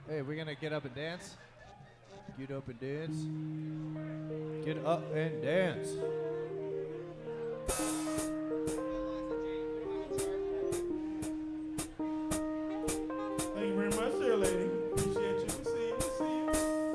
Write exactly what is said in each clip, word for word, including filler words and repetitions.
Hey, we're gonna get up and dance. Get up and dance. Get up and dance. Thank you very much, dear lady. Appreciate you. See you. See you.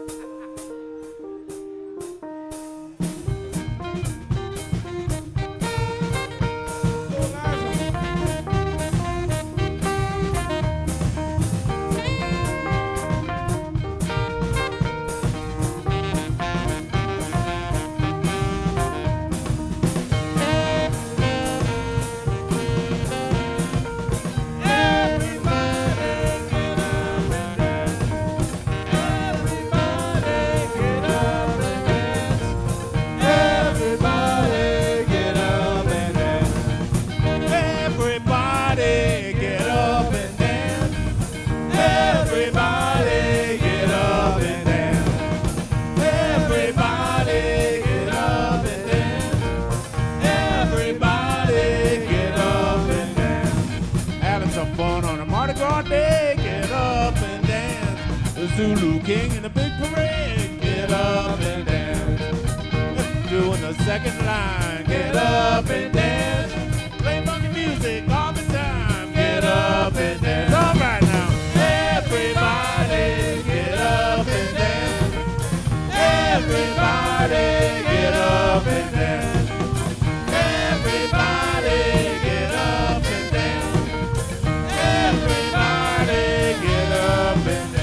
Zulu King in the big parade, get up and dance. Doing the second line, get up and dance. Play funky music all the time, get up and dance. All right now, everybody get up and dance. Everybody get up and dance. Everybody get up and dance. Everybody get up and dance.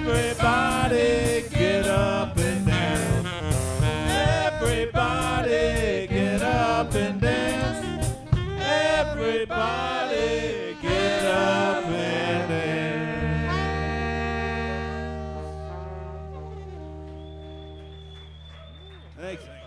Everybody get up and dance. Everybody get up and dance. Everybody get up and dance. Thanks.